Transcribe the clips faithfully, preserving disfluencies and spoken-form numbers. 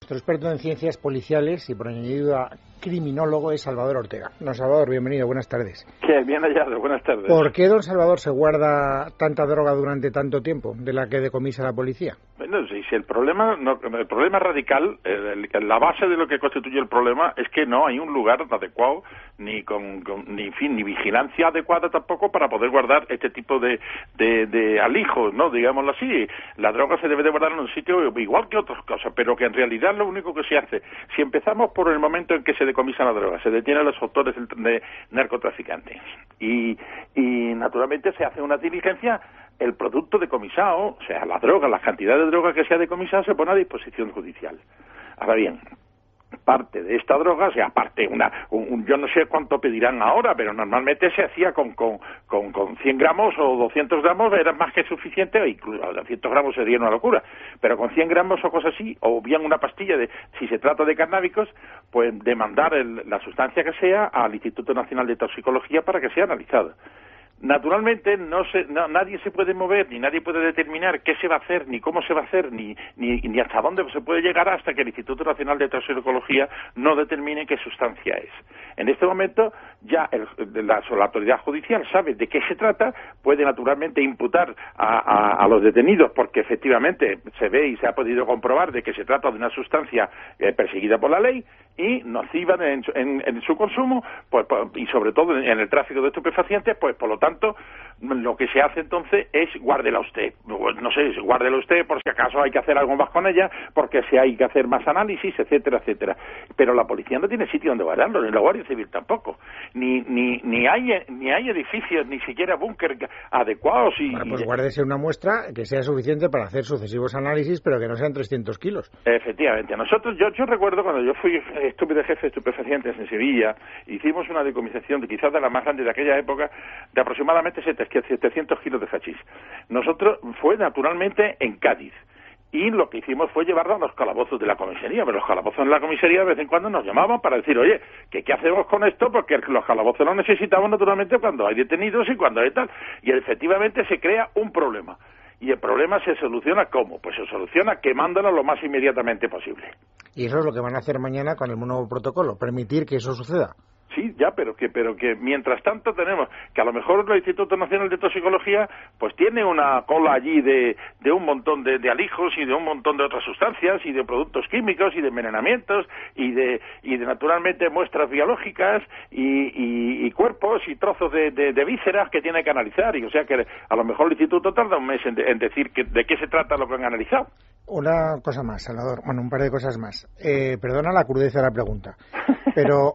Nuestro experto en ciencias policiales y por añadidura criminólogo es Salvador Ortega. Don Salvador, bienvenido, buenas tardes. Qué bien hallado, buenas tardes. ¿Por qué, don Salvador, se guarda tanta droga durante tanto tiempo de la que decomisa la policía? Bueno, si, si el problema no, el problema radical, el, el, la base de lo que constituye el problema es que no hay un lugar adecuado ni con, con ni en fin ni vigilancia adecuada tampoco para poder guardar este tipo de, de, de alijos, ¿no? Digámoslo así. La droga se debe de guardar en un sitio igual que otras cosas, pero que en realidad lo único que se hace, si empezamos por el momento en que se decomisa la droga, se detienen los autores de narcotraficantes y, y naturalmente se hace una diligencia. El producto decomisado, o sea, la droga, la cantidad de droga que se ha decomisado se pone a disposición judicial. Ahora bien, parte de esta droga, o sea, aparte, una, un, un, yo no sé cuánto pedirán ahora, pero normalmente se hacía con, con, con, con cien gramos o doscientos gramos, era más que suficiente, o incluso doscientos gramos sería una locura, pero con cien gramos o cosas así, o bien una pastilla, de si se trata de canábicos, pues demandar el, la sustancia que sea al Instituto Nacional de Toxicología para que sea analizada. Naturalmente no se, no, nadie se puede mover ni nadie puede determinar qué se va a hacer ni cómo se va a hacer ni, ni, ni hasta dónde se puede llegar hasta que el Instituto Nacional de Toxicología no determine qué sustancia es. En este momento ya el, la, la autoridad judicial sabe de qué se trata, puede naturalmente imputar a, a, a los detenidos porque efectivamente se ve y se ha podido comprobar de que se trata de una sustancia eh, perseguida por la ley y nociva en, en, en su consumo pues, y sobre todo en el tráfico de estupefacientes, pues por lo tanto tanto, lo que se hace entonces es guárdela usted, no sé, guárdela usted por si acaso hay que hacer algo más con ella, porque si hay que hacer más análisis, etcétera, etcétera. Pero la policía no tiene sitio donde guardarlo, ni la Guardia Civil tampoco, ni ni ni hay ni hay edificios, ni siquiera búnker adecuados. Y, bueno, pues guárdese una muestra que sea suficiente para hacer sucesivos análisis, pero que no sean trescientos kilos. Efectivamente. Nosotros, yo, yo recuerdo cuando yo fui, estuve de jefe de estupefacientes en Sevilla, hicimos una decomisación de quizás de la más grande de aquella época, de aproximadamente setecientos kilos de hachís. Nosotros fue naturalmente en Cádiz y lo que hicimos fue llevarlo a los calabozos de la comisaría, pero los calabozos en la comisaría de vez en cuando nos llamaban para decir, oye, ¿qué, qué hacemos con esto? Porque los calabozos los necesitamos naturalmente cuando hay detenidos y cuando hay tal, y efectivamente se crea un problema. Y el problema se soluciona ¿cómo? Pues se soluciona quemándolo lo más inmediatamente posible. Y eso es lo que van a hacer mañana con el nuevo protocolo, permitir que eso suceda. Sí, ya, pero que pero que mientras tanto tenemos que a lo mejor el Instituto Nacional de Toxicología pues tiene una cola allí de, de un montón de, de alijos y de un montón de otras sustancias y de productos químicos y de envenenamientos y de y de naturalmente muestras biológicas y, y, y cuerpos y trozos de, de, de vísceras que tiene que analizar, y o sea que a lo mejor el Instituto tarda un mes en, de, en decir que, de qué se trata lo que han analizado. Una cosa más, Salvador, bueno, un par de cosas más. Eh, perdona la crudeza de la pregunta, pero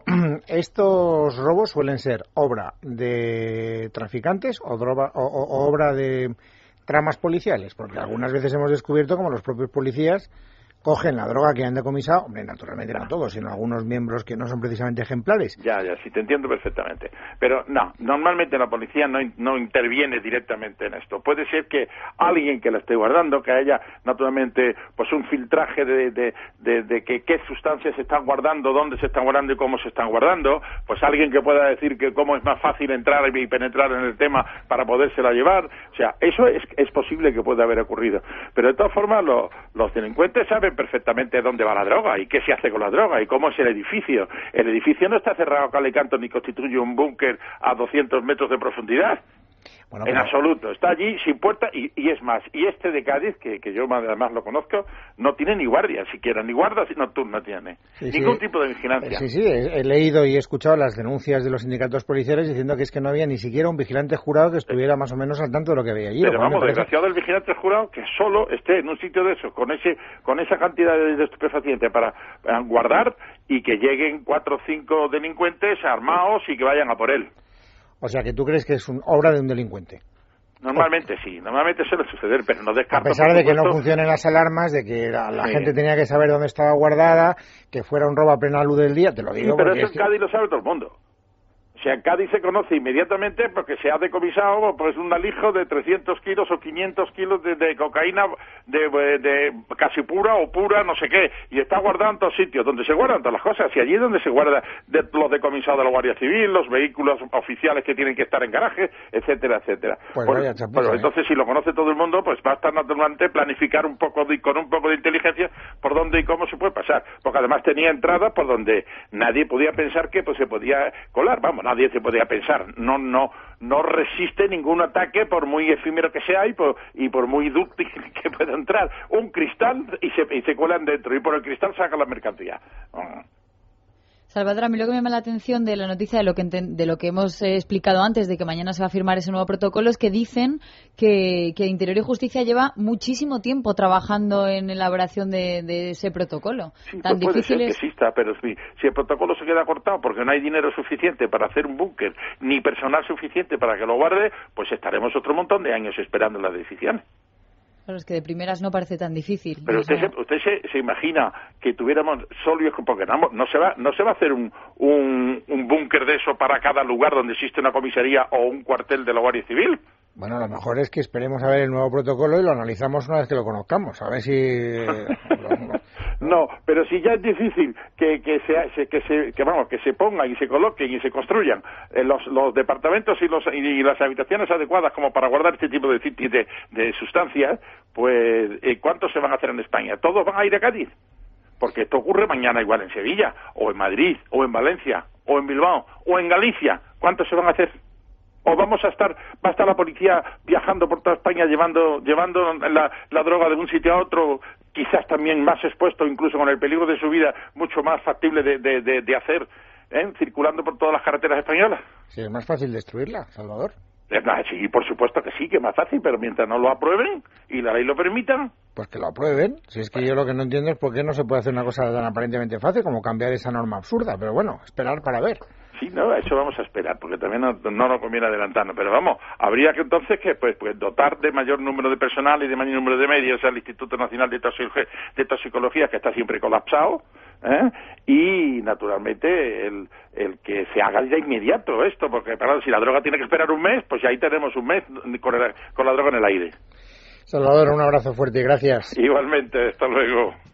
estos robos suelen ser obra de traficantes o, droga, o, o, o obra de tramas policiales, porque algunas veces hemos descubierto como los propios policías cogen la droga que han decomisado, hombre, naturalmente no todos, sino algunos miembros que no son precisamente ejemplares. Ya, ya, sí, te entiendo perfectamente. Pero no, normalmente la policía no, no interviene directamente en esto. Puede ser que alguien que la esté guardando, que haya naturalmente pues un filtraje de, de, de, de que qué sustancias se están guardando, dónde se están guardando y cómo se están guardando, pues alguien que pueda decir que cómo es más fácil entrar y penetrar en el tema para podérsela llevar. O sea, eso es, es posible que pueda haber ocurrido. Pero de todas formas, lo, los delincuentes saben perfectamente dónde va la droga y qué se hace con la droga y cómo es el edificio. El edificio no está cerrado a cal y canto ni constituye un búnker a doscientos metros de profundidad. Bueno, en pero... absoluto, está allí sin puerta y, y es más, y este de Cádiz, que, que yo además lo conozco, no tiene ni guardia siquiera, ni guardia nocturna tiene, sí, ningún sí. tipo de vigilancia. Sí, sí, he, he leído y he escuchado las denuncias de los sindicatos policiales diciendo que es que no había ni siquiera un vigilante jurado que estuviera más o menos al tanto de lo que veía allí. Pero vamos, parece... desgraciado el vigilante jurado que solo esté en un sitio de eso, con ese con esa cantidad de, de estupefacientes para, para guardar y que lleguen cuatro o cinco delincuentes armados y que vayan a por él. O sea, que tú crees que es una obra de un delincuente. Normalmente sí, normalmente suele suceder, pero no descarto. A pesar de que no funcionen las alarmas, de que la, la sí. gente tenía que saber dónde estaba guardada, que fuera un robo a plena luz del día, te lo digo. Sí, pero porque eso es en Cádiz que... lo sabe todo el mundo. sea, en Cádiz se conoce inmediatamente porque se ha decomisado pues un alijo de trescientos kilos o quinientos kilos de, de cocaína de, de, de casi pura o pura, no sé qué, y está guardado en todos sitios, donde se guardan todas las cosas, y allí es donde se guarda de, los decomisados de la Guardia Civil, los vehículos oficiales que tienen que estar en garaje, etcétera, etcétera. Pues por, vaya chapuza, bueno, ¿eh? entonces, si lo conoce todo el mundo, pues basta naturalmente planificar un poco de, con un poco de inteligencia por dónde y cómo se puede pasar, porque además tenía entradas por donde nadie podía pensar que pues se podía colar, vamos, nadie se podía pensar, no no no resiste ningún ataque por muy efímero que sea y por, y por muy dúctil que pueda entrar, un cristal y se, y se cuelan dentro y por el cristal sacan la mercancía. Uh. Salvador, a mí lo que me llama la atención de la noticia, de lo que enten- de lo que hemos eh, explicado antes, de que mañana se va a firmar ese nuevo protocolo, es que dicen que, que Interior y Justicia lleva muchísimo tiempo trabajando en elaboración de, de ese protocolo. Sí, Tan pues puede difícil ser es... que exista, pero si, si el protocolo se queda cortado porque no hay dinero suficiente para hacer un búnker, ni personal suficiente para que lo guarde, pues estaremos otro montón de años esperando las decisiones. Claro, es que de primeras no parece tan difícil. Pero usted, sea... se, usted se, se imagina que tuviéramos solo, porque no, no se va no se va a hacer un, un, un búnker de eso para cada lugar donde existe una comisaría o un cuartel de la Guardia Civil. Bueno, lo mejor es que esperemos a ver el nuevo protocolo y lo analizamos una vez que lo conozcamos, a ver si... No, pero si ya es difícil que que se que se que vamos que se pongan y se coloquen y se construyan eh, los los departamentos y los y las habitaciones adecuadas como para guardar este tipo de de, de sustancias, pues eh, ¿cuántos se van a hacer en España? ¿Todos van a ir a Cádiz? Porque esto ocurre mañana igual en Sevilla, o en Madrid, o en Valencia, o en Bilbao, o en Galicia. ¿Cuántos se van a hacer? ¿O vamos a estar, va a estar la policía viajando por toda España llevando llevando la, la droga de un sitio a otro, quizás también más expuesto, incluso con el peligro de su vida, mucho más factible de, de, de, de hacer, ¿eh? circulando por todas las carreteras españolas? Sí, es más fácil destruirla, Salvador. Sí, por supuesto que sí, que es más fácil, pero mientras no lo aprueben y la ley lo permita... Pues que lo aprueben. Si es que yo lo que no entiendo es por qué no se puede hacer una cosa tan aparentemente fácil como cambiar esa norma absurda, pero bueno, esperar para ver. Sí, no, eso vamos a esperar, porque también no, no nos conviene adelantarnos. Pero vamos, habría que entonces que pues, pues dotar de mayor número de personal y de mayor número de medios al Instituto Nacional de, Toxicología, de Toxicología, que está siempre colapsado, ¿eh? Y naturalmente el, el que se haga ya inmediato esto, porque claro, si la droga tiene que esperar un mes, pues ya ahí tenemos un mes con, el, con la droga en el aire. Salvador, un abrazo fuerte y gracias. Igualmente, hasta luego.